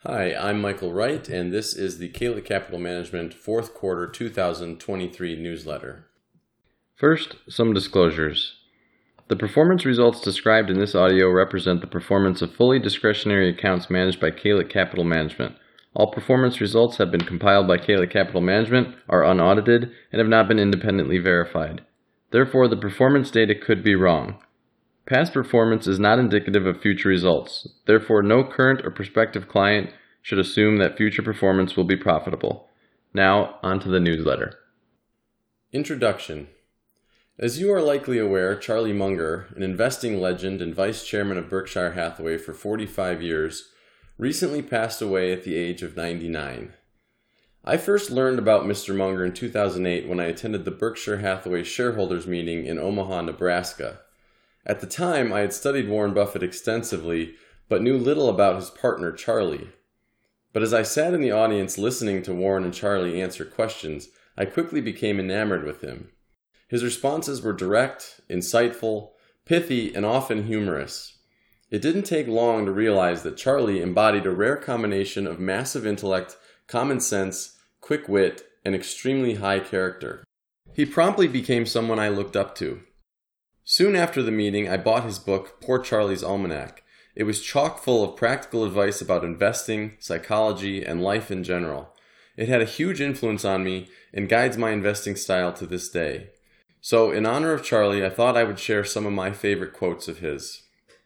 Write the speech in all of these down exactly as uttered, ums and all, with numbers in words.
Hi, I'm Michael Wright, and this is the Kalett Capital Management fourth quarter two thousand twenty-three newsletter. First, some disclosures. The performance results described in this audio represent the performance of fully discretionary accounts managed by Kalett Capital Management. All performance results have been compiled by Kalett Capital Management, are unaudited, and have not been independently verified. Therefore, the performance data could be wrong. Past performance is not indicative of future results. Therefore, no current or prospective client should assume that future performance will be profitable. Now, on to the newsletter. Introduction. As you are likely aware, Charlie Munger, an investing legend and vice chairman of Berkshire Hathaway for forty-five years, recently passed away at the age of ninety-nine. I first learned about Mister Munger in two thousand eight when I attended the Berkshire Hathaway shareholders meeting in Omaha, Nebraska. At the time, I had studied Warren Buffett extensively, but knew little about his partner, Charlie. But as I sat in the audience listening to Warren and Charlie answer questions, I quickly became enamored with him. His responses were direct, insightful, pithy, and often humorous. It didn't take long to realize that Charlie embodied a rare combination of massive intellect, common sense, quick wit, and extremely high character. He promptly became someone I looked up to. Soon after the meeting, I bought his book, Poor Charlie's Almanac. It was chock full of practical advice about investing, psychology, and life in general. It had a huge influence on me and guides my investing style to this day. So, in honor of Charlie, I thought I would share some of my favorite quotes of his.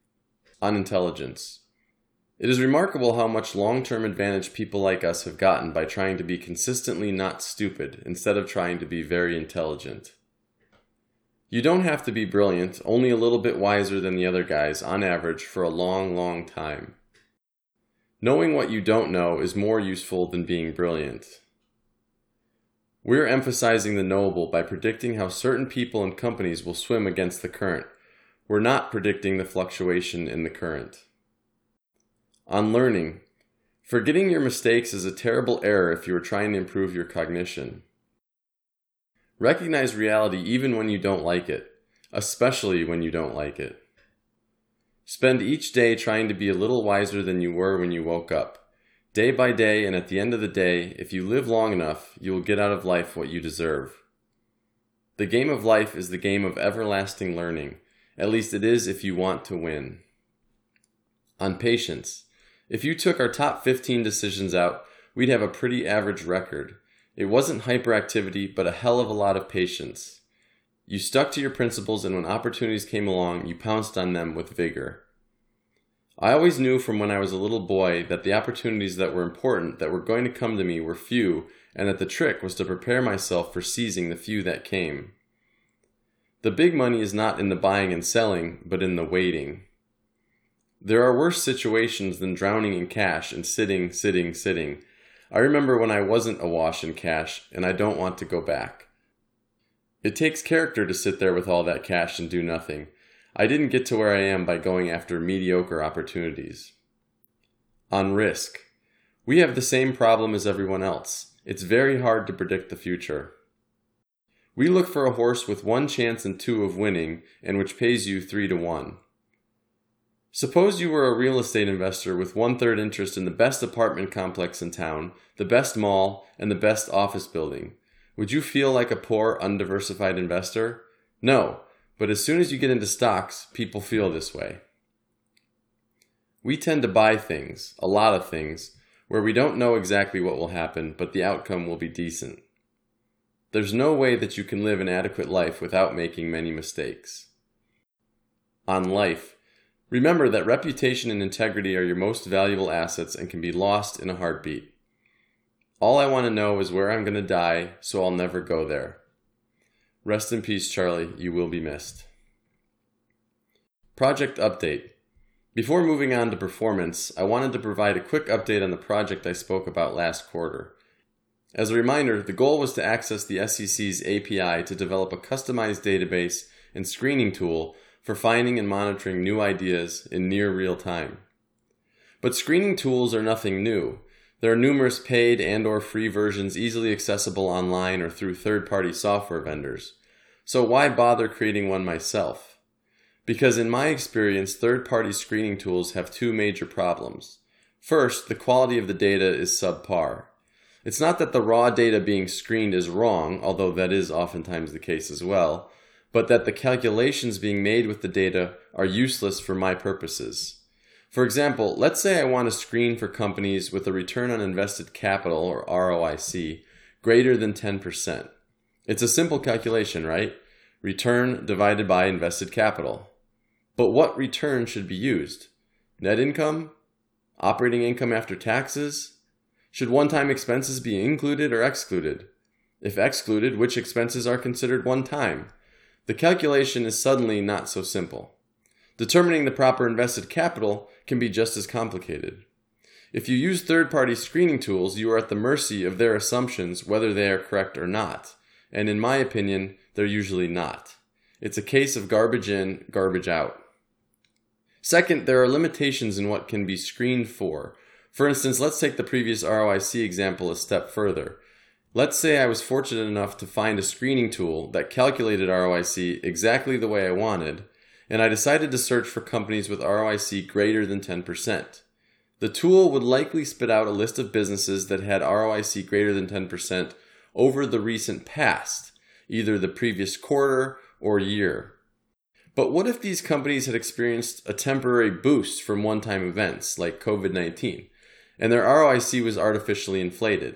On intelligence. It is remarkable how much long-term advantage people like us have gotten by trying to be consistently not stupid instead of trying to be very intelligent. You don't have to be brilliant, only a little bit wiser than the other guys, on average, for a long, long time. Knowing what you don't know is more useful than being brilliant. We're emphasizing the knowable by predicting how certain people and companies will swim against the current. We're not predicting the fluctuation in the current. On learning. Forgetting your mistakes is a terrible error if you are trying to improve your cognition. Recognize reality even when you don't like it, especially when you don't like it. Spend each day trying to be a little wiser than you were when you woke up. Day by day, and at the end of the day, if you live long enough, you will get out of life what you deserve. The game of life is the game of everlasting learning. At least it is if you want to win. On patience. If you took our top fifteen decisions out, we'd have a pretty average record. It wasn't hyperactivity, but a hell of a lot of patience. You stuck to your principles, and when opportunities came along, you pounced on them with vigor. I always knew from when I was a little boy that the opportunities that were important, that were going to come to me, were few, and that the trick was to prepare myself for seizing the few that came. The big money is not in the buying and selling, but in the waiting. There are worse situations than drowning in cash and sitting, sitting, sitting. I remember when I wasn't awash in cash, and I don't want to go back. It takes character to sit there with all that cash and do nothing. I didn't get to where I am by going after mediocre opportunities. On risk. We have the same problem as everyone else. It's very hard to predict the future. We look for a horse with one chance in two of winning, and which pays you three to one. Suppose you were a real estate investor with one-third interest in the best apartment complex in town, the best mall, and the best office building. Would you feel like a poor, undiversified investor? No, but as soon as you get into stocks, people feel this way. We tend to buy things, a lot of things, where we don't know exactly what will happen, but the outcome will be decent. There's no way that you can live an adequate life without making many mistakes. On life. Remember that reputation and integrity are your most valuable assets and can be lost in a heartbeat. All I want to know is where I'm going to die, so I'll never go there. Rest in peace, Charlie. You will be missed. Project update. Before moving on to performance, I wanted to provide a quick update on the project I spoke about last quarter. As a reminder, the goal was to access the S E C's A P I to develop a customized database and screening tool for finding and monitoring new ideas in near real time. But screening tools are nothing new. There are numerous paid and or free versions easily accessible online or through third-party software vendors. So why bother creating one myself? Because in my experience, third-party screening tools have two major problems. First, the quality of the data is subpar. It's not that the raw data being screened is wrong, although that is oftentimes the case as well, but that the calculations being made with the data are useless for my purposes. For example, let's say I want to screen for companies with a return on invested capital, or R O I C, greater than ten percent. It's a simple calculation, right? Return divided by invested capital. But what return should be used? Net income? Operating income after taxes? Should one-time expenses be included or excluded? If excluded, which expenses are considered one-time? The calculation is suddenly not so simple. Determining the proper invested capital can be just as complicated. If you use third-party screening tools, you are at the mercy of their assumptions whether they are correct or not. And in my opinion, they're usually not. It's a case of garbage in, garbage out. Second, there are limitations in what can be screened for. For instance, let's take the previous R O I C example a step further. Let's say I was fortunate enough to find a screening tool that calculated R O I C exactly the way I wanted, and I decided to search for companies with R O I C greater than ten percent. The tool would likely spit out a list of businesses that had R O I C greater than ten percent over the recent past, either the previous quarter or year. But what if these companies had experienced a temporary boost from one-time events like COVID nineteen, and their R O I C was artificially inflated?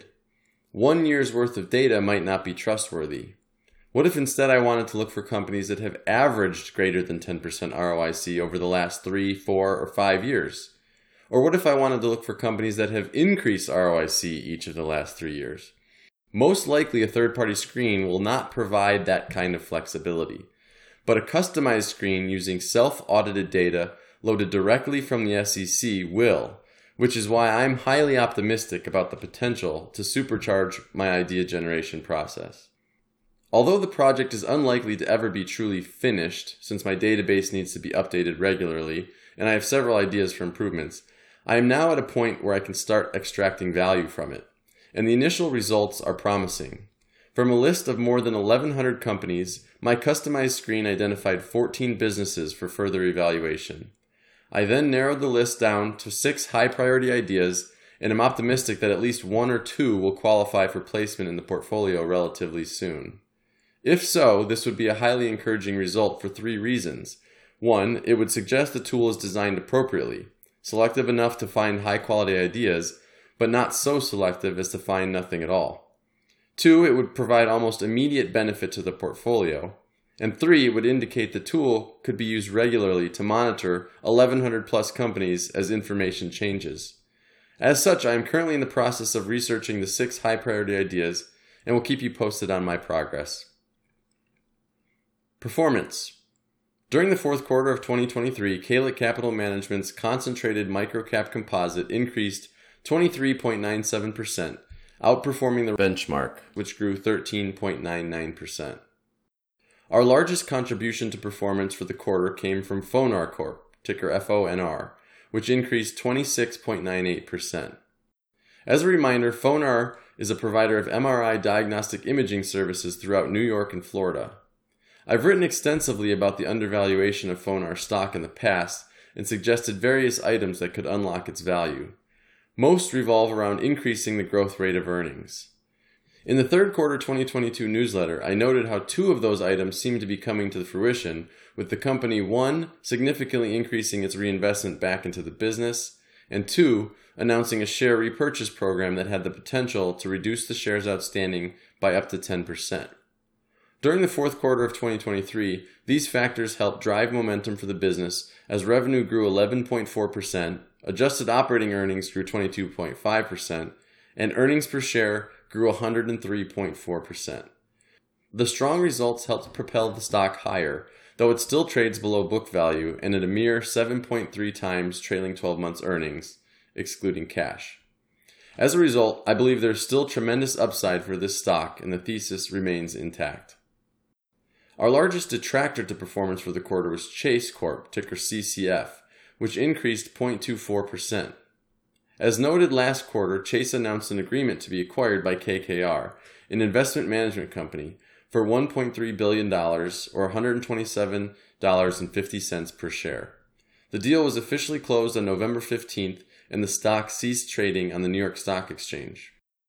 One year's worth of data might not be trustworthy. What if instead I wanted to look for companies that have averaged greater than ten percent R O I C over the last three, four, or five years? Or what if I wanted to look for companies that have increased R O I C each of the last three years? Most likely a third-party screen will not provide that kind of flexibility. But a customized screen using self-audited data loaded directly from the S E C will, which is why I'm highly optimistic about the potential to supercharge my idea generation process. Although the project is unlikely to ever be truly finished, since my database needs to be updated regularly, and I have several ideas for improvements, I am now at a point where I can start extracting value from it, and the initial results are promising. From a list of more than eleven hundred companies, my customized screen identified fourteen businesses for further evaluation. I then narrowed the list down to six high-priority ideas, and am optimistic that at least one or two will qualify for placement in the portfolio relatively soon. If so, this would be a highly encouraging result for three reasons. One, it would suggest the tool is designed appropriately, selective enough to find high-quality ideas, but not so selective as to find nothing at all. Two, it would provide almost immediate benefit to the portfolio. And three, it would indicate the tool could be used regularly to monitor eleven hundred plus companies as information changes. As such, I am currently in the process of researching the six high-priority ideas and will keep you posted on my progress. Performance. During the fourth quarter of twenty twenty-three, Kalik Capital Management's concentrated microcap composite increased twenty-three point nine seven percent, outperforming the benchmark, which grew thirteen point nine nine percent. Our largest contribution to performance for the quarter came from Fonar Corp, ticker F O N R, which increased twenty-six point nine eight percent. As a reminder, Fonar is a provider of M R I diagnostic imaging services throughout New York and Florida. I've written extensively about the undervaluation of Fonar stock in the past and suggested various items that could unlock its value. Most revolve around increasing the growth rate of earnings. In the third quarter twenty twenty-two newsletter, I noted how two of those items seem to be coming to fruition, with the company, one, significantly increasing its reinvestment back into the business, and two, announcing a share repurchase program that had the potential to reduce the shares outstanding by up to ten percent. During the fourth quarter of twenty twenty-three, these factors helped drive momentum for the business as revenue grew eleven point four percent, adjusted operating earnings grew twenty-two point five percent, and earnings per share grew one hundred three point four percent. The strong results helped propel the stock higher, though it still trades below book value and at a mere seven point three times trailing twelve months earnings, excluding cash. As a result, I believe there's still tremendous upside for this stock and the thesis remains intact. Our largest detractor to performance for the quarter was Chase Corp, ticker C C F, which increased zero point two four percent. As noted last quarter, Chase announced an agreement to be acquired by K K R, an investment management company, for one point three billion dollars or one hundred twenty-seven dollars and fifty cents per share. The deal was officially closed on November fifteenth and the stock ceased trading on the New York Stock Exchange.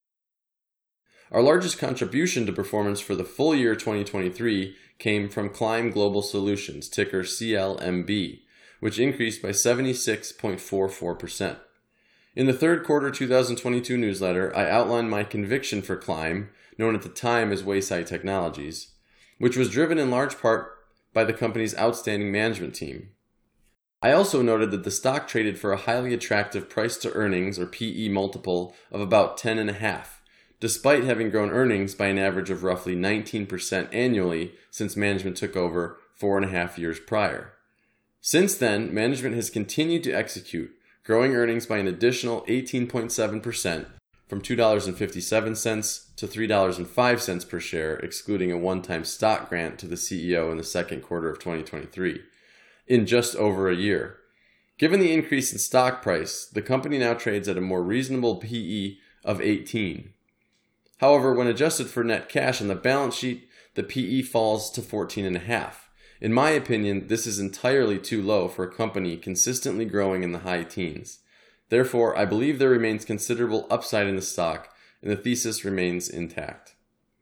Our largest contribution to performance for the full year twenty twenty-three came from Climb Global Solutions, ticker C L M B, which increased by seventy-six point four four percent. In the third quarter two thousand twenty-two newsletter, I outlined my conviction for Climb, known at the time as Wayside Technologies, which was driven in large part by the company's outstanding management team. I also noted that the stock traded for a highly attractive price-to-earnings, or P E multiple, of about ten and a half, despite having grown earnings by an average of roughly nineteen percent annually since management took over four and a half years prior. Since then, management has continued to execute, growing earnings by an additional eighteen point seven percent from two dollars and fifty-seven cents to three dollars and five cents per share, excluding a one-time stock grant to the C E O in the second quarter of twenty twenty-three, in just over a year. Given the increase in stock price, the company now trades at a more reasonable P E of eighteen. However, when adjusted for net cash on the balance sheet, the P E falls to fourteen and a half. In my opinion, this is entirely too low for a company consistently growing in the high teens. Therefore, I believe there remains considerable upside in the stock, and the thesis remains intact.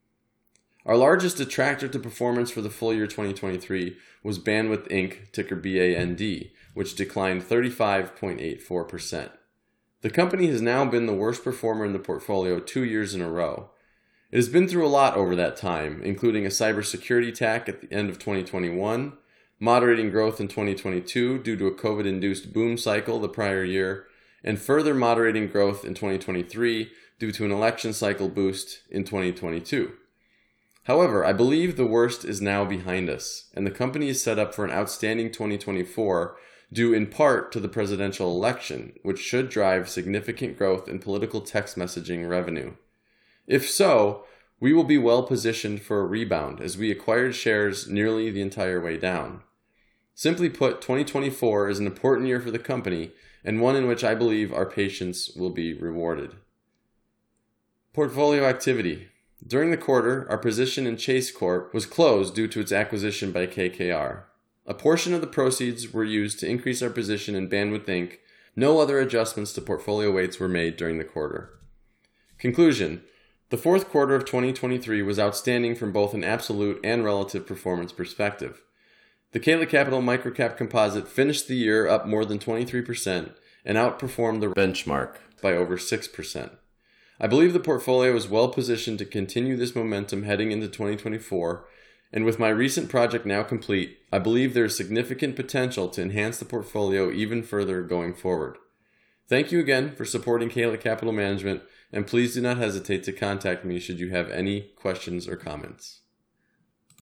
Our largest detractor to performance for the full year twenty twenty-three was Bandwidth Incorporated, ticker B A N D, which declined thirty-five point eight four percent. The company has now been the worst performer in the portfolio two years in a row. It has been through a lot over that time, including a cybersecurity attack at the end of twenty twenty-one, moderating growth in twenty twenty-two due to a COVID-induced boom cycle the prior year, and further moderating growth in twenty twenty-three due to an election cycle boost in twenty twenty-two. However, I believe the worst is now behind us, and the company is set up for an outstanding twenty twenty-four, due in part to the presidential election, which should drive significant growth in political text messaging revenue. If so, we will be well positioned for a rebound as we acquired shares nearly the entire way down. Simply put, twenty twenty-four is an important year for the company, and one in which I believe our patience will be rewarded. Portfolio activity. During the quarter, our position in Chase Corp was closed due to its acquisition by K K R. A portion of the proceeds were used to increase our position in Bandwidth Incorporated. No other adjustments to portfolio weights were made during the quarter. Conclusion. The fourth quarter of twenty twenty-three was outstanding from both an absolute and relative performance perspective. The Kalit Capital Microcap Composite finished the year up more than twenty-three percent and outperformed the benchmark by over six percent. I believe the portfolio is well positioned to continue this momentum heading into twenty twenty-four, and with my recent project now complete, I believe there is significant potential to enhance the portfolio even further going forward. Thank you again for supporting Kalit Capital Management, and please do not hesitate to contact me should you have any questions or comments.